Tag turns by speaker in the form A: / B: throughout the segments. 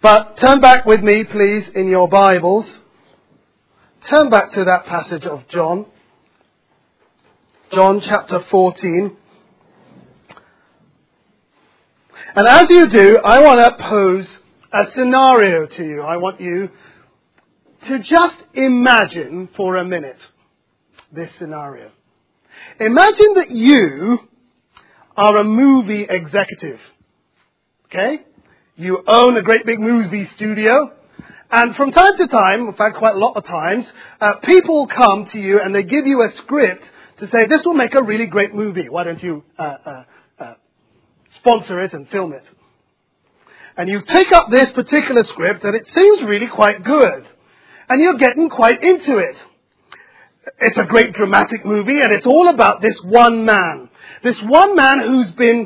A: But turn back with me, please, in your Bibles. Turn back to that passage of John. John chapter 14. And as you do, I want to pose a scenario to you. I want you to just imagine for a minute this scenario. Imagine that you are a movie executive. Okay? You own a great big movie studio. And from time to time, in fact quite a lot of times, people come to you and they give you a script to say, this will make a really great movie. Why don't you sponsor it and film it? And you take up this particular script and it seems really quite good. And you're getting quite into it. It's a great dramatic movie and it's all about this one man. This one man who's been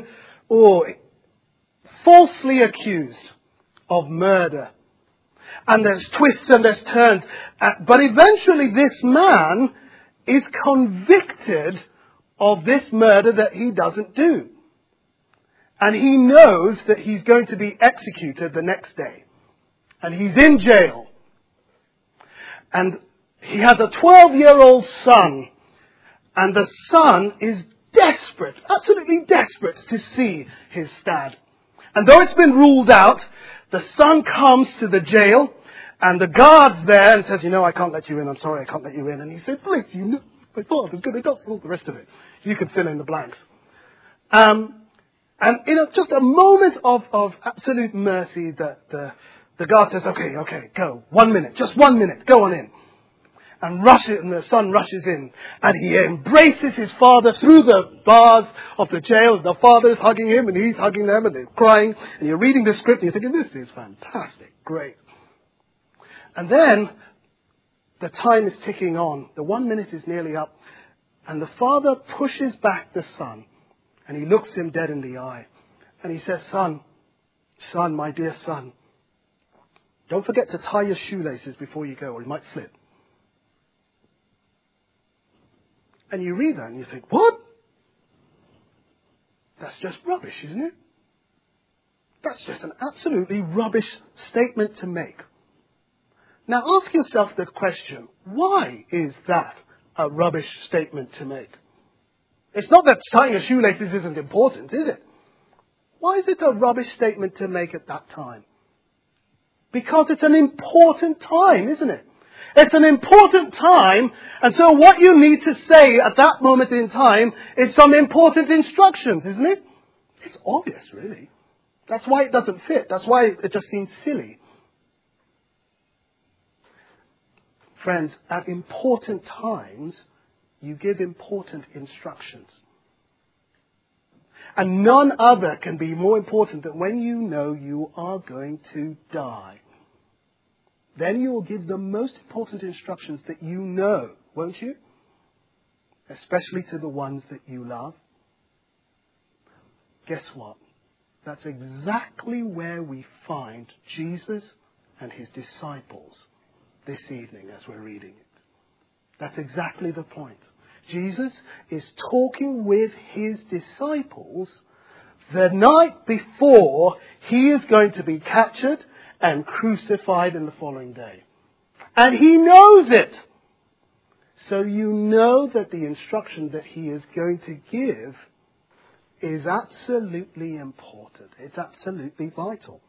A: falsely accused of murder. And there's twists and there's turns. But eventually this man is convicted of this murder that he doesn't do. And he knows that he's going to be executed the next day. And he's in jail. And he has a 12-year-old son. And the son is desperate, absolutely desperate to see his dad. And though it's been ruled out, the son comes to the jail. And the guard's there and says, I can't let you in. I'm sorry, I can't let you in. And he said, please, my father's going to die. All the rest of it. You can fill in the blanks. And just a moment of absolute mercy, the guard says, okay, go. 1 minute, just 1 minute, go on in. And the son rushes in. And he embraces his father through the bars of the jail. The father's hugging him and he's hugging them and they're crying. And you're reading the script and you're thinking, this is fantastic, great. And then the time is ticking on. The 1 minute is nearly up. And the father pushes back the son. And he looks him dead in the eye. And he says, son, my dear son, don't forget to tie your shoelaces before you go or you might slip. And you read that and you think, what? That's just rubbish, isn't it? That's just an absolutely rubbish statement to make. Now ask yourself the question, why is that a rubbish statement to make? It's not that tying your shoelaces isn't important, is it? Why is it a rubbish statement to make at that time? Because it's an important time, isn't it? It's an important time, and so what you need to say at that moment in time is some important instructions, isn't it? It's obvious, really. That's why it doesn't fit. That's why it just seems silly. Friends, at important times, you give important instructions. And none other can be more important than when you know you are going to die. Then you will give the most important instructions that you know, won't you? Especially to the ones that you love. Guess what? That's exactly where we find Jesus and his disciples this evening as we're reading it. That's exactly the point. Jesus is talking with his disciples the night before he is going to be captured and crucified in the following day. And he knows it. So you know that the instruction that he is going to give is absolutely important. It's absolutely vital.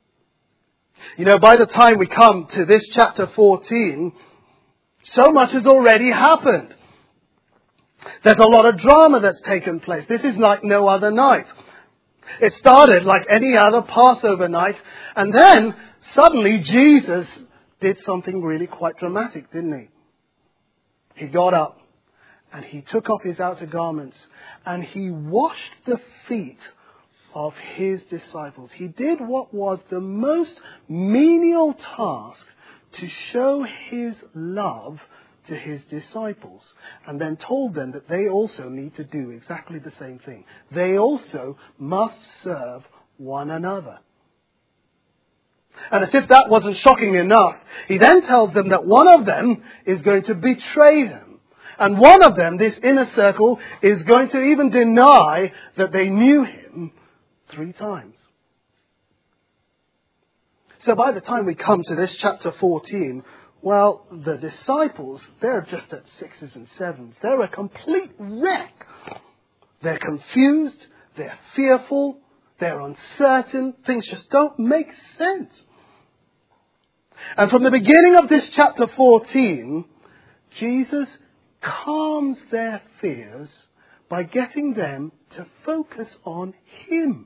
A: By the time we come to this chapter 14, so much has already happened. There's a lot of drama that's taken place. This is like no other night. It started like any other Passover night, and then suddenly Jesus did something really quite dramatic, didn't he? He got up and he took off his outer garments and he washed the feet of his disciples. He did what was the most menial task to show his love to his disciples, and then told them that they also need to do exactly the same thing. They also must serve one another. And as if that wasn't shocking enough, he then tells them that one of them is going to betray him. And one of them, this inner circle, is going to even deny that they knew him 3 times. So by the time we come to this chapter 14, well, the disciples, they're just at 6s and 7s. They're a complete wreck. They're confused, they're fearful, they're uncertain. Things just don't make sense. And from the beginning of this chapter 14, Jesus calms their fears by getting them to focus on Him.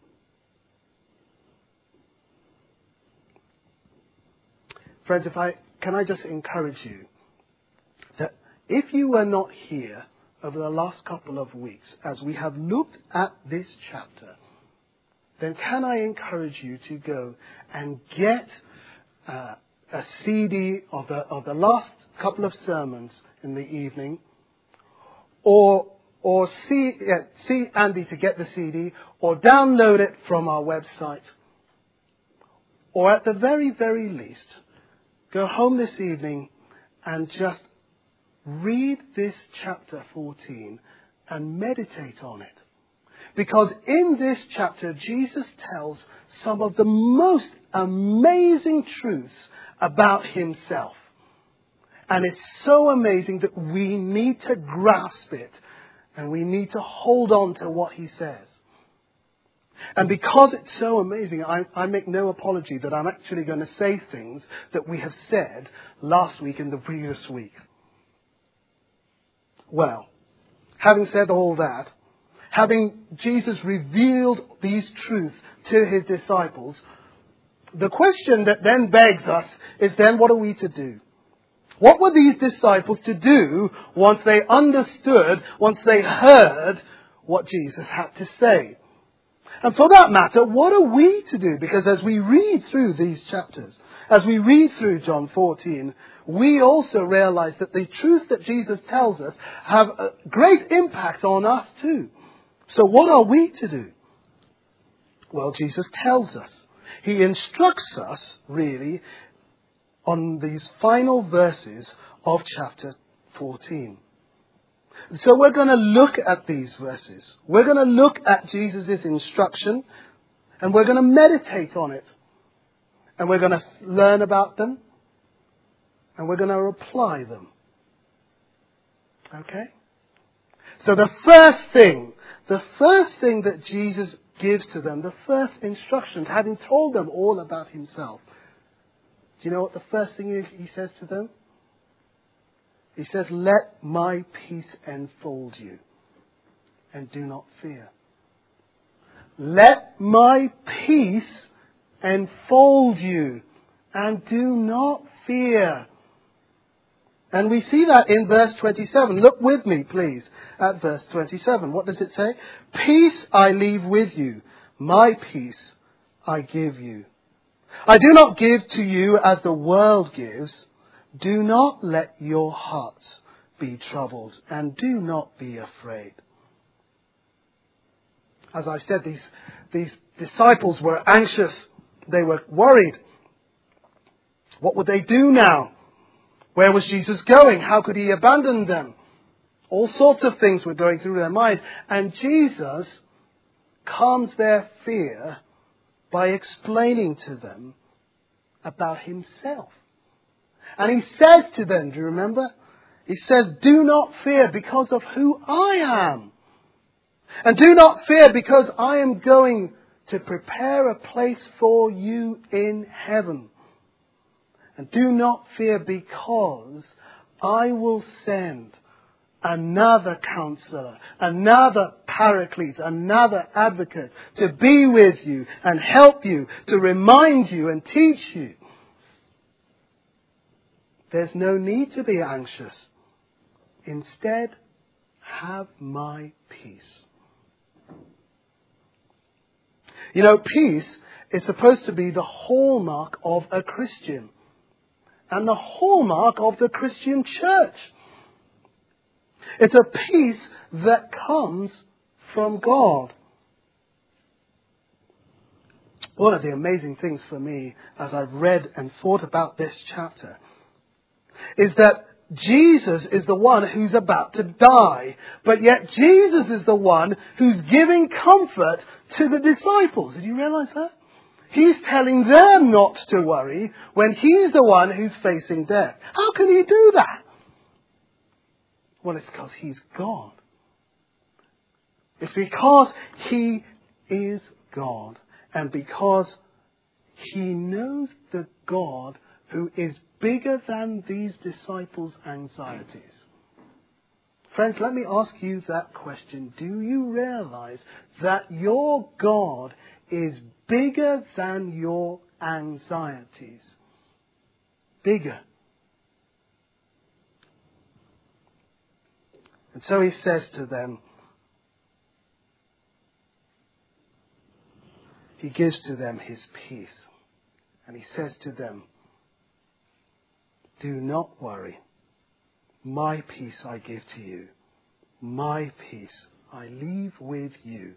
A: Friends, can I just encourage you that if you were not here over the last couple of weeks as we have looked at this chapter, then can I encourage you to go and get a CD of the last couple of sermons in the evening, or see Andy to get the CD, or download it from our website, or at the very, very least, go home this evening and just read this chapter 14 and meditate on it. Because in this chapter, Jesus tells some of the most amazing truths about Himself. And it's so amazing that we need to grasp it and we need to hold on to what He says. And because it's so amazing, I make no apology that I'm actually going to say things that we have said last week and the previous week. Well, having said all that, having Jesus revealed these truths to His disciples, the question that then begs us is then what are we to do? What were these disciples to do once they understood, once they heard what Jesus had to say? And for that matter, what are we to do? Because as we read through these chapters, as we read through John 14, we also realize that the truths that Jesus tells us have a great impact on us too. So what are we to do? Well, Jesus tells us. He instructs us, really, on these final verses of chapter 14. So we're going to look at these verses. We're going to look at Jesus' instruction, and we're going to meditate on it. And we're going to learn about them, and we're going to apply them. Okay? So the first thing that Jesus gives to them, the first instruction, having told them all about Himself, do you know what the first thing is He says to them? He says, "Let my peace enfold you, and do not fear." Let my peace enfold you, and do not fear. And we see that in verse 27. Look with me, please, at verse 27. What does it say? "Peace I leave with you, my peace I give you. I do not give to you as the world gives. Do not let your hearts be troubled, and do not be afraid." As I said, these disciples were anxious. They were worried. What would they do now? Where was Jesus going? How could He abandon them? All sorts of things were going through their mind. And Jesus calms their fear by explaining to them about Himself. And He says to them, do you remember? He says, "Do not fear because of who I am. And do not fear because I am going to prepare a place for you in heaven. And do not fear because I will send another counselor, another paraclete, another advocate to be with you and help you, to remind you and teach you." There's no need to be anxious. Instead, have my peace. You know, peace is supposed to be the hallmark of a Christian and the hallmark of the Christian church. It's a peace that comes from God. One of the amazing things for me as I've read and thought about this chapter is that Jesus is the one who's about to die, but yet Jesus is the one who's giving comfort to the disciples. Did you realize that? He's telling them not to worry when he's the one who's facing death. How can he do that? Well, it's because he's God. It's because he is God. And because he knows the God who is bigger than these disciples' anxieties. Friends, let me ask you that question. Do you realize that your God is bigger than your anxieties? Bigger. And so he says to them, he gives to them his peace. And he says to them, do not worry. My peace I give to you. My peace I leave with you.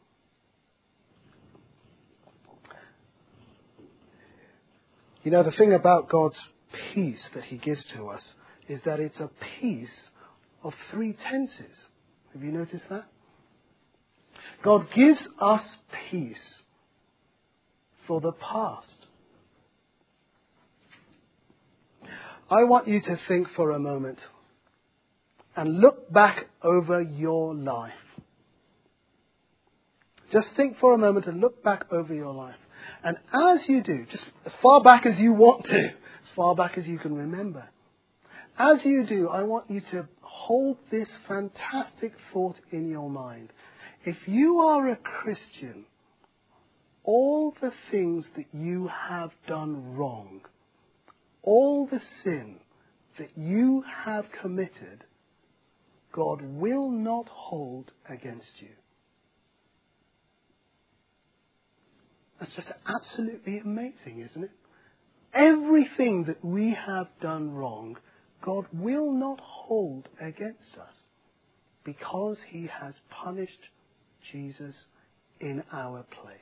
A: You know, the thing about God's peace that he gives to us is that it's a peace of three tenses. Have you noticed that? God gives us peace for the past. I want you to think for a moment and look back over your life. Just think for a moment and look back over your life. And as you do, just as far back as you want to, as far back as you can remember, as you do, I want you to hold this fantastic thought in your mind. If you are a Christian, all the things that you have done wrong, all the sin that you have committed, God will not hold against you. That's just absolutely amazing, isn't it? Everything that we have done wrong, God will not hold against us because he has punished Jesus in our place.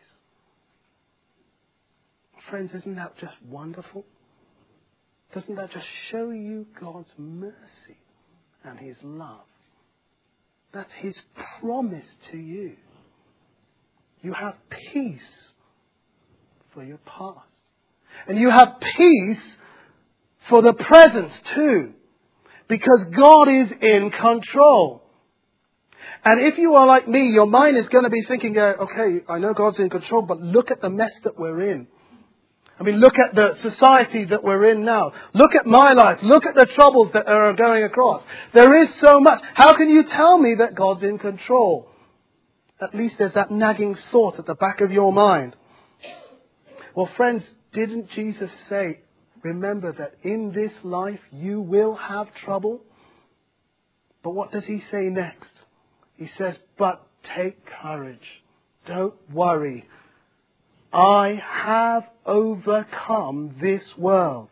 A: Friends, isn't that just wonderful? Doesn't that just show you God's mercy and his love? That's his promise to you. You have peace for your past. And you have peace for the present too. Because God is in control. And if you are like me, your mind is going to be thinking, okay, I know God's in control, but look at the mess that we're in. I mean, look at the society that we're in now. Look at my life. Look at the troubles that are going across. There is so much. How can you tell me that God's in control? At least there's that nagging thought at the back of your mind. Well, friends, didn't Jesus say, remember that in this life you will have trouble? But what does he say next? He says, but take courage. Don't worry. I have overcome this world.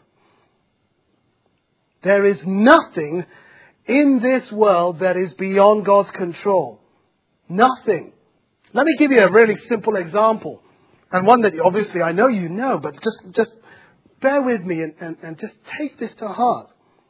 A: There is nothing in this world that is beyond God's control. Nothing. Let me give you a really simple example. And one that obviously I know you know, but just bear with me and just take this to heart.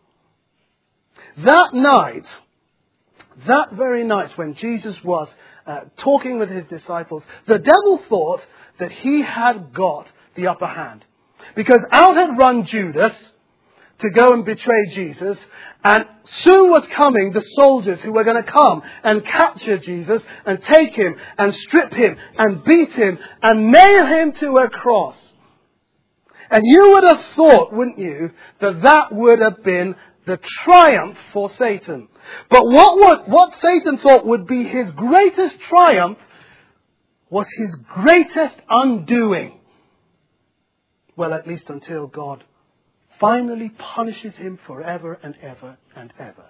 A: That night, that very night when Jesus was talking with his disciples, the devil thought that he had got the upper hand. Because out had run Judas to go and betray Jesus, and soon was coming the soldiers who were going to come and capture Jesus and take him and strip him and beat him and nail him to a cross. And you would have thought, wouldn't you, that that would have been the triumph for Satan. But what Satan thought would be his greatest triumph was his greatest undoing. Well, at least until God finally punishes him forever and ever and ever.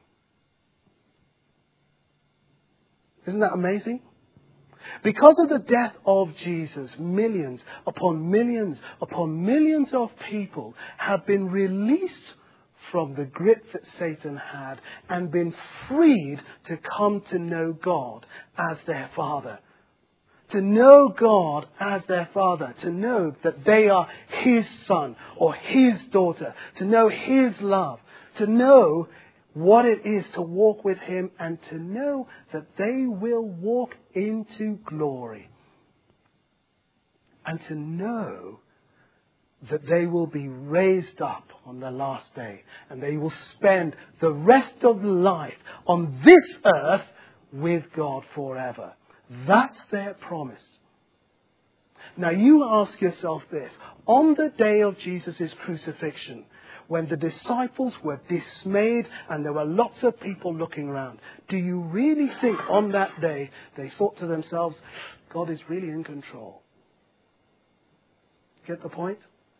A: Isn't that amazing? Because of the death of Jesus, millions upon millions upon millions of people have been released from the grip that Satan had and been freed to come to know God as their Father. To know God as their Father. To know that they are His son or His daughter. To know His love. To know what it is to walk with Him and to know that they will walk into glory. and to know that they will be raised up on the last day and they will spend the rest of life on this earth with God forever. That's their promise. Now you ask yourself this. On the day of Jesus' crucifixion, when the disciples were dismayed and there were lots of people looking around, do you really think on that day they thought to themselves, God is really in control? Get the point?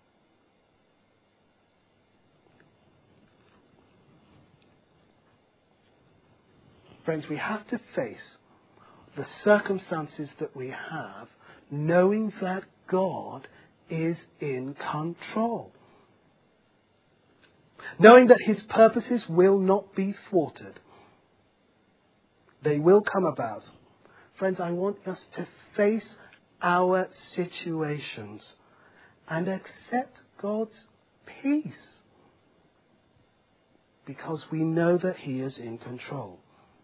A: Friends, we have to face the circumstances that we have, knowing that God is in control. Knowing that His purposes will not be thwarted. They will come about. Friends, I want us to face our situations and accept God's peace, because we know that He is in control.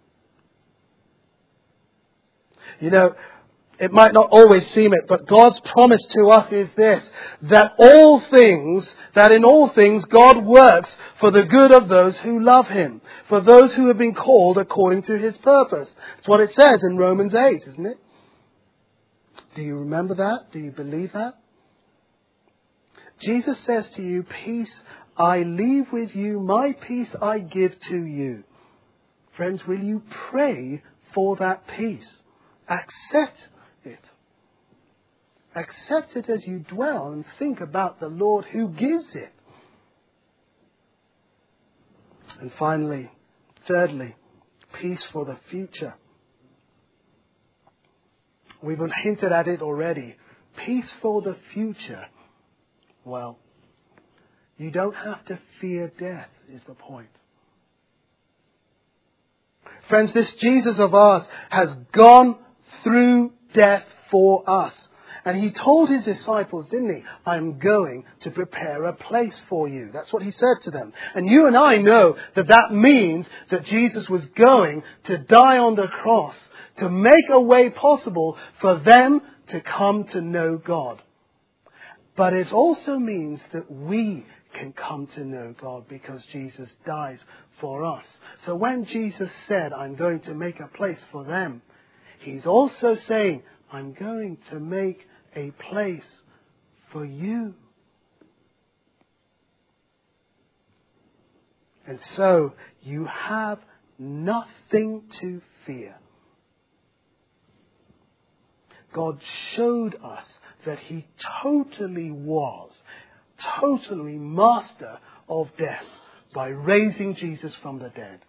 A: You know, it might not always seem it, but God's promise to us is this, that in all things God works for the good of those who love Him, for those who have been called according to His purpose. That's what it says in Romans 8, isn't it? Do you remember that? Do you believe that? Jesus says to you, peace I leave with you, my peace I give to you. Friends, will you pray for that peace? Accept it. Accept it as you dwell and think about the Lord who gives it. And finally, thirdly, peace for the future. We've hinted at it already. Peace for the future. Well, you don't have to fear death, is the point. Friends, this Jesus of ours has gone through death for us. And He told His disciples, didn't He? I'm going to prepare a place for you. That's what He said to them. And you and I know that that means that Jesus was going to die on the cross to make a way possible for them to come to know God. But it also means that we can come to know God because Jesus dies for us. So when Jesus said, I'm going to make a place for them, He's also saying, I'm going to make a place for you. And so you have nothing to fear. God showed us that He totally master of death by raising Jesus from the dead.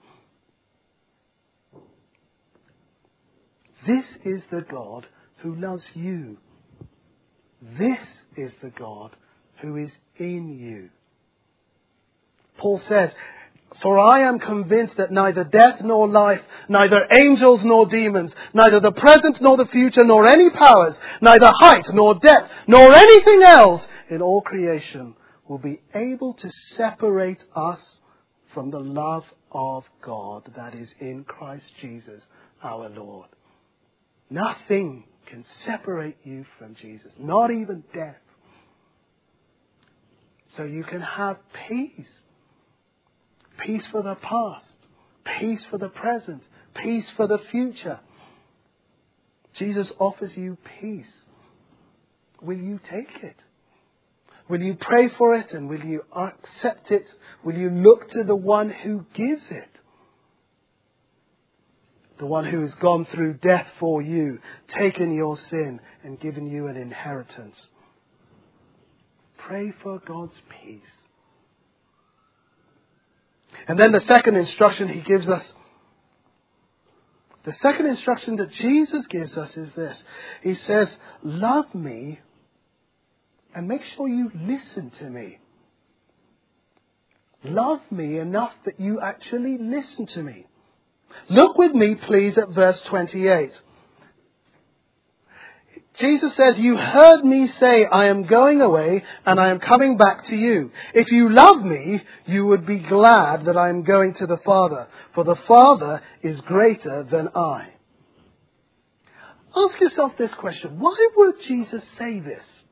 A: This is the God who loves you. This is the God who is in you. Paul says, for I am convinced that neither death nor life, neither angels nor demons, neither the present nor the future, nor any powers, neither height nor depth, nor anything else in all creation will be able to separate us from the love of God that is in Christ Jesus our Lord. Nothing can separate you from Jesus, not even death. So you can have peace. Peace for the past, peace for the present, peace for the future. Jesus offers you peace. Will you take it? Will you pray for it and will you accept it? Will you look to the one who gives it? The one who has gone through death for you, taken your sin and given you an inheritance. Pray for God's peace. And then the second instruction He gives us, the second instruction that Jesus gives us is this. He says, love me and make sure you listen to me. Love me enough that you actually listen to me. Look with me, please, at verse 28. Jesus says, you heard me say, I am going away and I am coming back to you. If you love me, you would be glad that I am going to the Father, for the Father is greater than I. Ask yourself this question. Why would Jesus say this?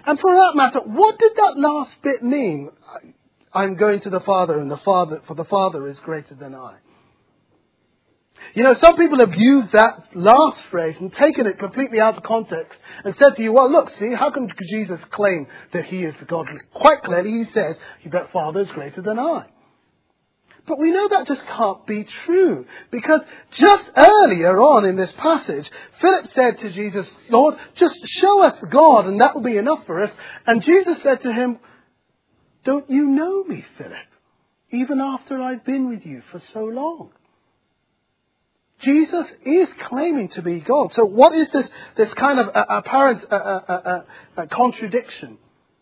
A: And for that matter, what did that last bit mean? I'm going to the Father, and for the Father is greater than I. You know, some people have used that last phrase and taken it completely out of context and said to you, well, look, see, how can Jesus claim that he is the God? Quite clearly he says, that Father is greater than I. But we know that just can't be true, because just earlier on in this passage, Philip said to Jesus, Lord, just show us God and that will be enough for us. And Jesus said to him, don't you know me, Philip, even after I've been with you for so long? Jesus is claiming to be God. So what is this kind of apparent contradiction?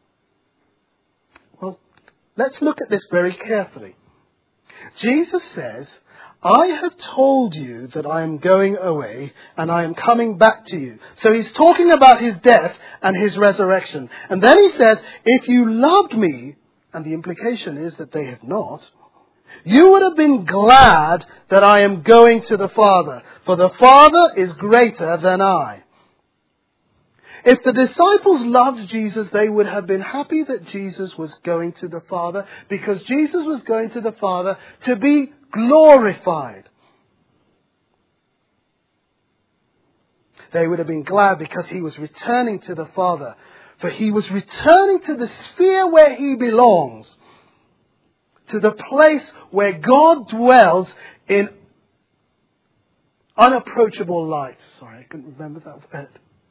A: Well, let's look at this very carefully. Jesus says, I have told you that I am going away and I am coming back to you. So he's talking about his death and his resurrection. And then he says, if you loved me, and the implication is that they have not, you would have been glad that I am going to the Father, for the Father is greater than I. If the disciples loved Jesus, they would have been happy that Jesus was going to the Father, because Jesus was going to the Father to be glorified. They would have been glad because he was returning to the Father, for he was returning to the sphere where he belongs, to the place where God dwells in unapproachable light. Sorry, I couldn't remember that word.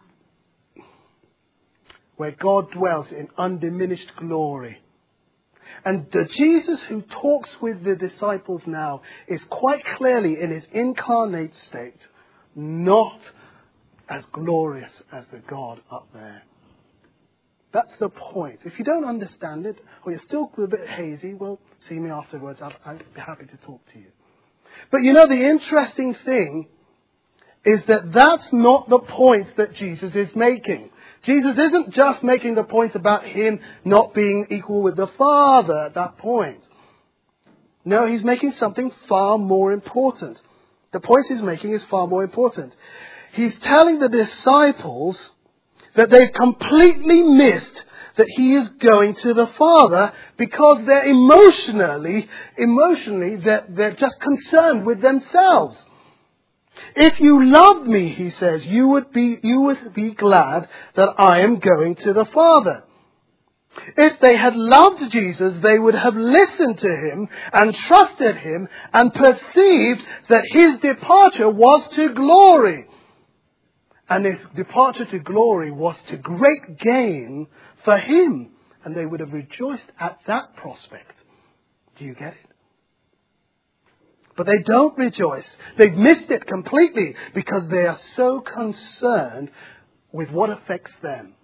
A: Where God dwells in undiminished glory. And the Jesus who talks with the disciples now is quite clearly in his incarnate state, not as glorious as the God up there. That's the point. If you don't understand it, or you're still a bit hazy, well, see me afterwards. I'll be happy to talk to you. But you know, the interesting thing is that that's not the point that Jesus is making. Jesus isn't just making the point about him not being equal with the Father at that point. No, he's making something far more important. The point he's making is far more important. He's telling the disciples that they've completely missed that he is going to the Father, because they're emotionally, they're just concerned with themselves. If you loved me, he says, you would be glad that I am going to the Father. If they had loved Jesus, they would have listened to him and trusted him and perceived that his departure was to glory. And his departure to glory was to great gain for him. And they would have rejoiced at that prospect. Do you get it? But they don't rejoice. They've missed it completely because they are so concerned with what affects them.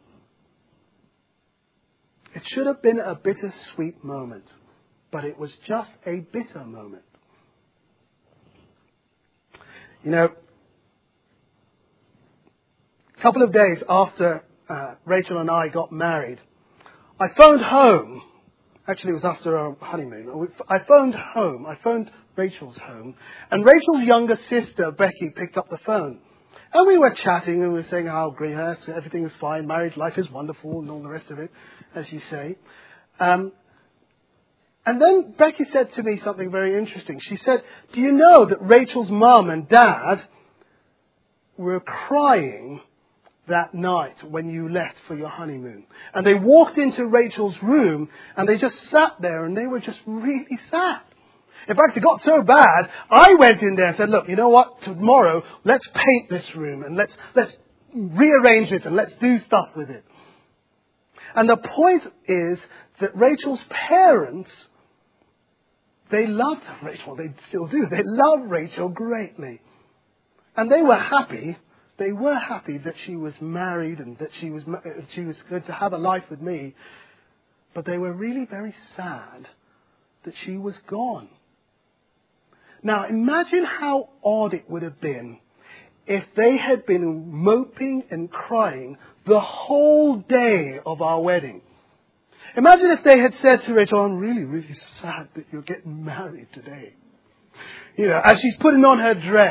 A: It should have been a bittersweet moment, but it was just a bitter moment. You know, a couple of days after Rachel and I got married, I phoned home. Actually, it was after our honeymoon. I phoned home. I phoned Rachel's home. And Rachel's younger sister, Becky, picked up the phone. And we were chatting and we were saying how great everything is fine. Marriage life is wonderful and all the rest of it, as you say. And then Becky said to me something very interesting. She said, do you know that Rachel's mum and dad were crying that night when you left for your honeymoon? And they walked into Rachel's room and they just sat there and they were just really sad. In fact, it got so bad, I went in there and said, look, you know what? Tomorrow, let's paint this room and let's rearrange it and let's do stuff with it. And the point is that Rachel's parents, they loved Rachel. They still do. They love Rachel greatly. And they were happy. They were happy that she was married and that she was going to have a life with me. But they were really very sad that she was gone. Now, imagine how odd it would have been if they had been moping and crying the whole day of our wedding. Imagine if they had said to Rachel, I'm really, really sad that you're getting married today. You know, as she's putting on her dress.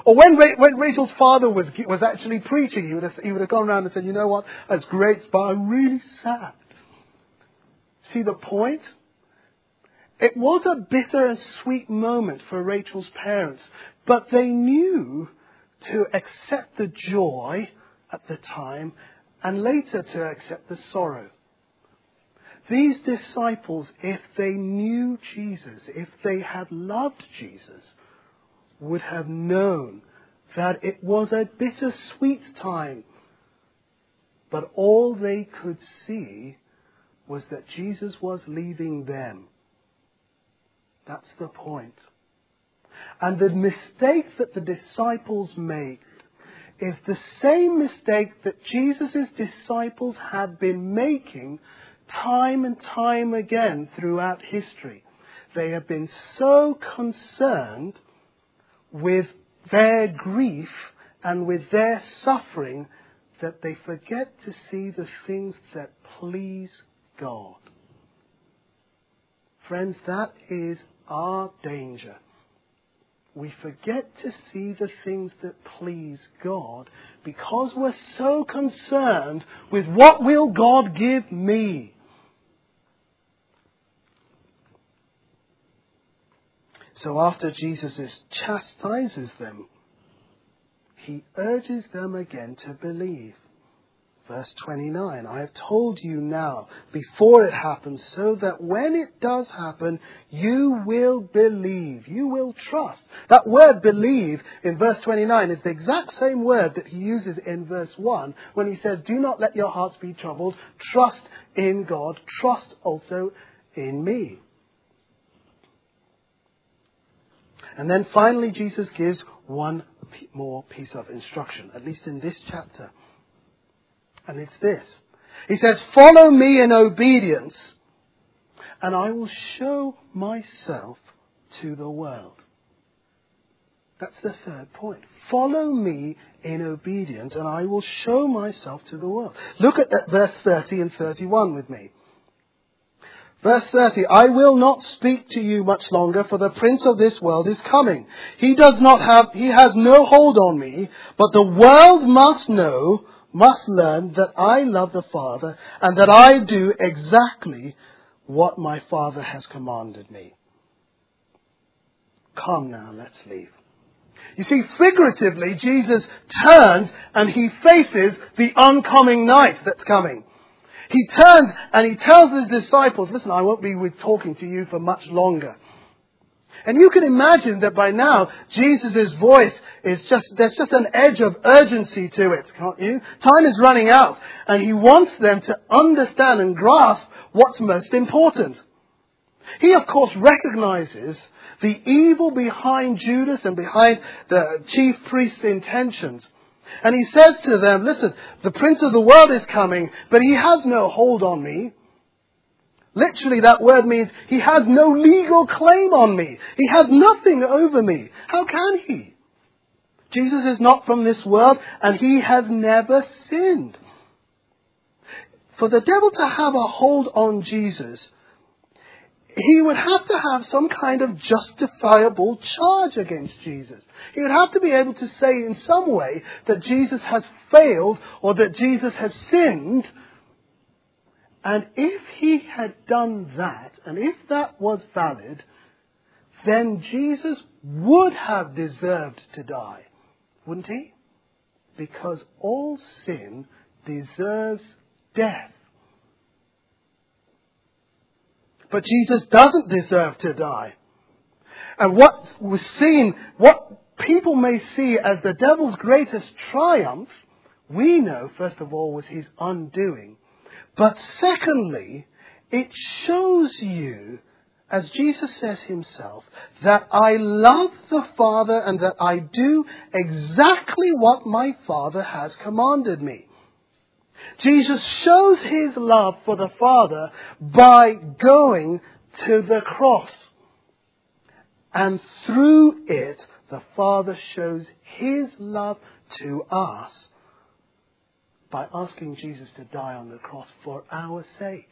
A: Or when Rachel's father was actually preaching, he would have gone around and said, you know what, that's great, but I'm really sad. See the point? It was a bitter and sweet moment for Rachel's parents, but they knew to accept the joy at the time and later to accept the sorrow. These disciples, if they knew Jesus, if they had loved Jesus, would have known that it was a bittersweet time. But all they could see was that Jesus was leaving them. That's the point. And the mistake that the disciples made is the same mistake that Jesus' disciples had been making time and time again throughout history. They have been so concerned with their grief and with their suffering that they forget to see the things that please God. Friends, that is our danger. We forget to see the things that please God because we're so concerned with what will God give me. So after Jesus chastises them, he urges them again to believe. Verse 29, I have told you now before it happens, so that when it does happen, you will believe. You will trust. That word believe in verse 29 is the exact same word that he uses in verse 1 when he says, do not let your hearts be troubled. Trust in God. Trust also in me. And then finally Jesus gives one more piece of instruction, at least in this chapter. And it's this. He says, follow me in obedience, and I will show myself to the world. That's the third point. Follow me in obedience, and I will show myself to the world. Look at verse 30 and 31 with me. Verse 30, I will not speak to you much longer, for the prince of this world is coming. He has no hold on me, but the world must learn that I love the Father, and that I do exactly what my Father has commanded me. Come now, let's leave. You see, figuratively, Jesus turns and he faces the oncoming night that's coming. He turns and he tells his disciples, listen, I won't be talking to you for much longer. And you can imagine that by now, Jesus' voice there's just an edge of urgency to it, can't you? Time is running out, and he wants them to understand and grasp what's most important. He, of course, recognizes the evil behind Judas and behind the chief priest's intentions. And he says to them, listen, the prince of the world is coming, but he has no hold on me. Literally, that word means he has no legal claim on me. He has nothing over me. How can he? Jesus is not from this world, and he has never sinned. For the devil to have a hold on Jesus, he would have to have some kind of justifiable charge against Jesus. He would have to be able to say in some way that Jesus has failed or that Jesus has sinned. And if he had done that, and if that was valid, then Jesus would have deserved to die, wouldn't he? Because all sin deserves death. But Jesus doesn't deserve to die. And what people may see as the devil's greatest triumph, we know, first of all, was his undoing. But secondly, it shows you, as Jesus says himself, that I love the Father and that I do exactly what my Father has commanded me. Jesus shows his love for the Father by going to the cross. And through it, the Father shows his love to us by asking Jesus to die on the cross for our sake.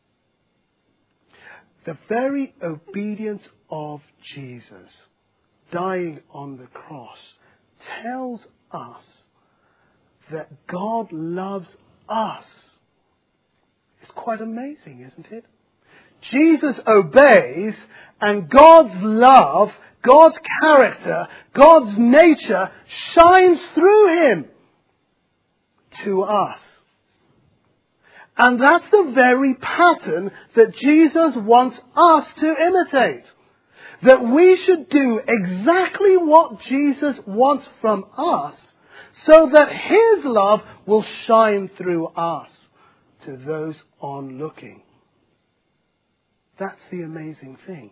A: The very obedience of Jesus dying on the cross tells us that God loves us. It's quite amazing, isn't it? Jesus obeys, and God's love, God's character, God's nature shines through him to us. And that's the very pattern that Jesus wants us to imitate. That we should do exactly what Jesus wants from us, so that his love will shine through us to those onlooking. That's the amazing thing.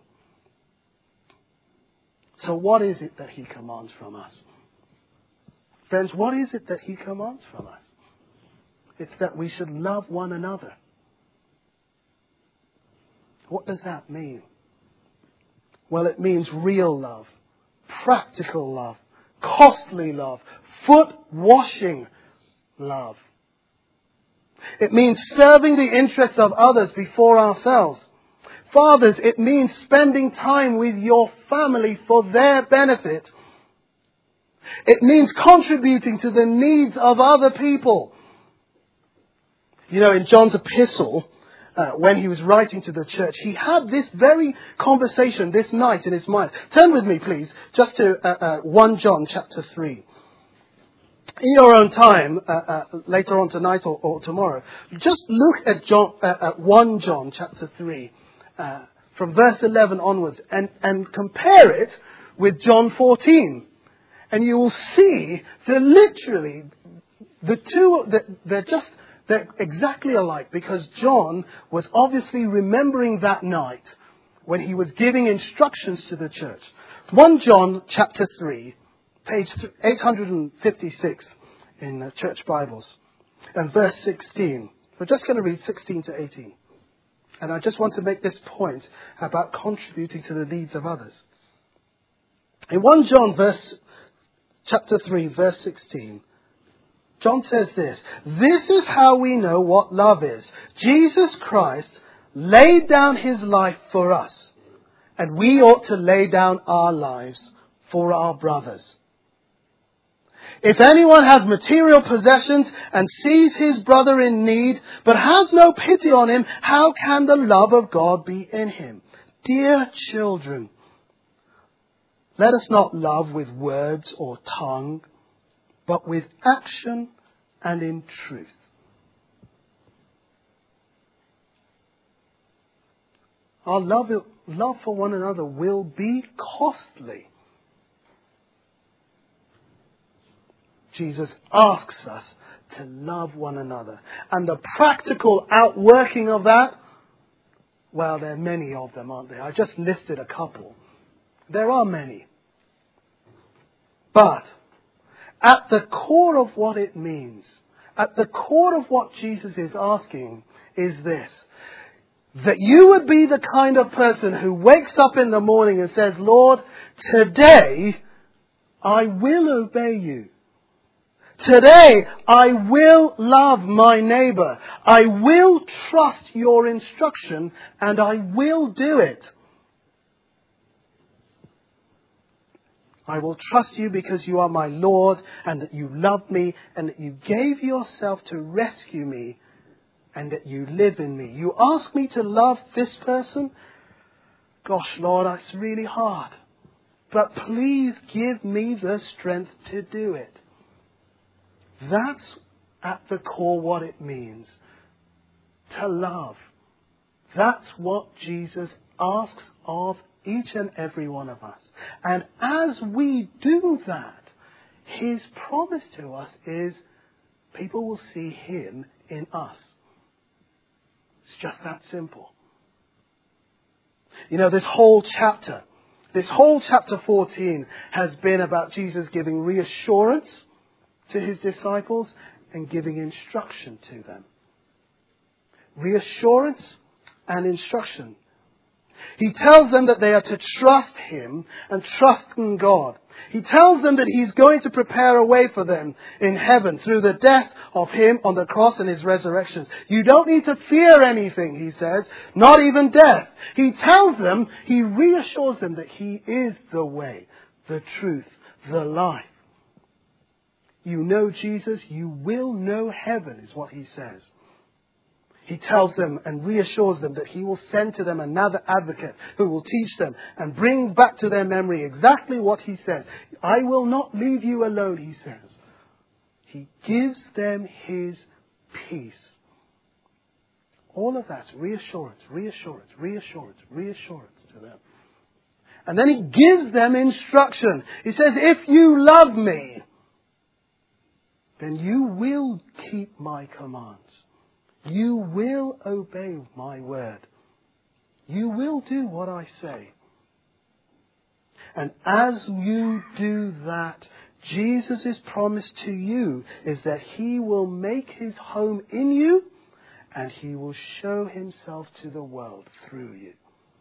A: So what is it that he commands from us? Friends, what is it that he commands from us? It's that we should love one another. What does that mean? Well, it means real love, practical love, costly love, foot-washing love. It means serving the interests of others before ourselves. Fathers, it means spending time with your family for their benefit. It means contributing to the needs of other people. You know, in John's epistle, when he was writing to the church, he had this very conversation this night in his mind. Turn with me, please, just to 1 John chapter 3. In your own time, later on tonight or tomorrow, just look at 1 John chapter 3, from verse 11 onwards, and compare it with John 14. And you will see that literally the two, they're exactly alike, because John was obviously remembering that night when he was giving instructions to the church. 1 John chapter 3, page 856 in the church Bibles, and verse 16. We're just going to read 16 to 18. And I just want to make this point about contributing to the needs of others. In 1 John chapter 3, verse 16, John says this: "This is how we know what love is. Jesus Christ laid down his life for us, and we ought to lay down our lives for our brothers. If anyone has material possessions and sees his brother in need, but has no pity on him, how can the love of God be in him? Dear children, let us not love with words or tongue, but with action and in truth." Our love for one another will be costly. Jesus asks us to love one another. And the practical outworking of that, well, there are many of them, aren't there? I just listed a couple. There are many. But at the core of what it means, at the core of what Jesus is asking, is this: that you would be the kind of person who wakes up in the morning and says, "Lord, today I will obey you. Today I will love my neighbor. I will trust your instruction, and I will do it. I will trust you because you are my Lord, and that you love me, and that you gave yourself to rescue me, and that you live in me. You ask me to love this person? Gosh, Lord, that's really hard. But please give me the strength to do it." That's at the core what it means to love. That's what Jesus asks of each and every one of us. And as we do that, his promise to us is people will see him in us. It's just that simple. You know, this whole chapter 14 has been about Jesus giving reassurance to his disciples and giving instruction to them. Reassurance and instruction. He tells them that they are to trust him and trust in God. He tells them that he's going to prepare a way for them in heaven through the death of him on the cross and his resurrection. You don't need to fear anything, he says, not even death. He tells them, he reassures them that he is the way, the truth, the life. You know Jesus, you will know heaven, is what he says. He tells them and reassures them that he will send to them another advocate who will teach them and bring back to their memory exactly what he says. I will not leave you alone, he says. He gives them his peace. All of that's reassurance, reassurance, reassurance, reassurance to them. And then he gives them instruction. He says, if you love me, then you will keep my commands. You will obey my word. You will do what I say. And as you do that, Jesus' promise to you is that he will make his home in you and he will show himself to the world through you.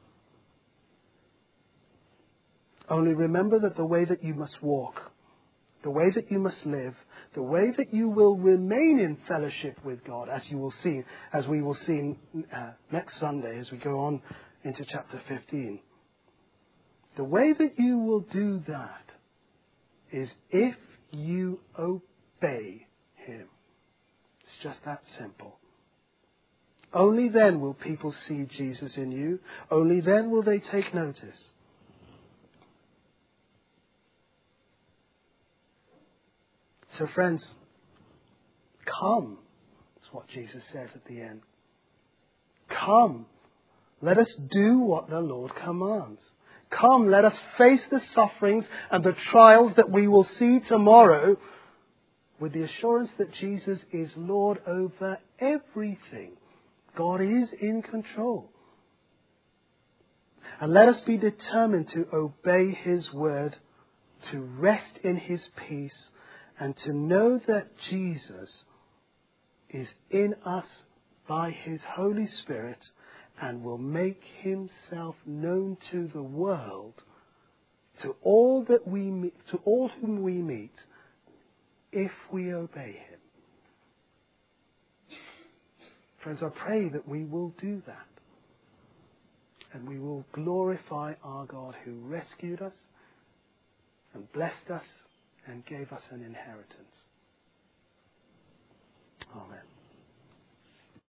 A: Only remember that the way that you must walk, the way that you must live, the way that you will remain in fellowship with God, as we will see next Sunday as we go on into chapter 15. The way that you will do that is if you obey him. It's just that simple. Only then will people see Jesus in you. Only then will they take notice. So friends, come. That's what Jesus says at the end. Come. Let us do what the Lord commands. Come, let us face the sufferings and the trials that we will see tomorrow with the assurance that Jesus is Lord over everything. God is in control. And let us be determined to obey his word, to rest in his peace, and to know that Jesus is in us by his Holy Spirit and will make himself known to the world, to all that we meet, to all whom we meet, if we obey him. Friends, I pray that we will do that. And we will glorify our God who rescued us and blessed us and gave us an inheritance. Amen.